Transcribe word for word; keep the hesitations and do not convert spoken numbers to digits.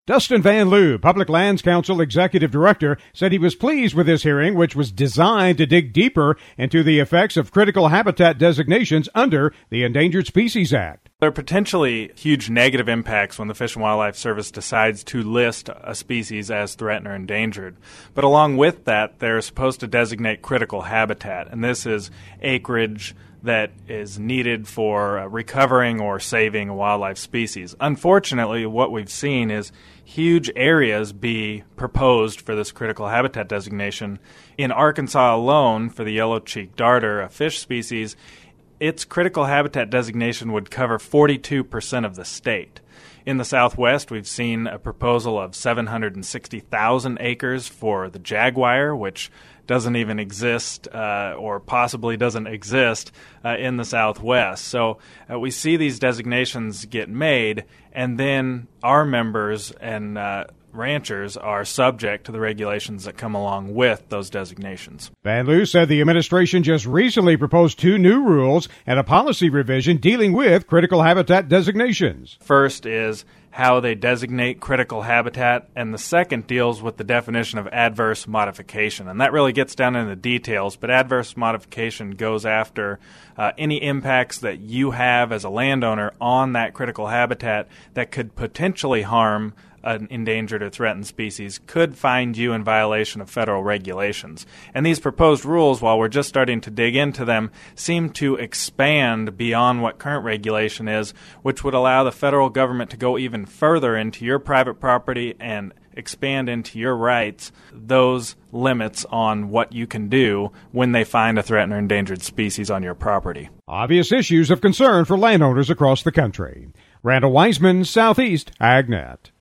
Dustin Van Lew, Public Lands Council Executive Director, said he was pleased with this hearing, which was designed to dig deeper into the effects of critical habitat designations under the Endangered Species Act. There are potentially huge negative impacts when the Fish and Wildlife Service decides to list a species as threatened or endangered. But along with that, they're supposed to designate critical habitat, and this is acreage that is needed for uh, recovering or saving a wildlife species. Unfortunately, what we've seen is huge areas be proposed for this critical habitat designation. In Arkansas alone, for the yellow-cheeked darter, a fish species, its critical habitat designation would cover forty-two percent of the state. In the Southwest, we've seen a proposal of seven hundred sixty thousand acres for the jaguar, which doesn't even exist uh, or possibly doesn't exist uh, in the Southwest. So uh, we see these designations get made, and then our members and uh, ranchers are subject to the regulations that come along with those designations. Van Lew said the administration just recently proposed two new rules and a policy revision dealing with critical habitat designations. First is how they designate critical habitat, and the second deals with the definition of adverse modification. And that really gets down into the details, but adverse modification goes after uh, any impacts that you have as a landowner on that critical habitat that could potentially harm an endangered or threatened species, could find you in violation of federal regulations. And these proposed rules, while we're just starting to dig into them, seem to expand beyond what current regulation is, which would allow the federal government to go even further into your private property and expand into your rights those limits on what you can do when they find a threatened or endangered species on your property. Obvious issues of concern for landowners across the country. Randall Wiseman, Southeast AgNet.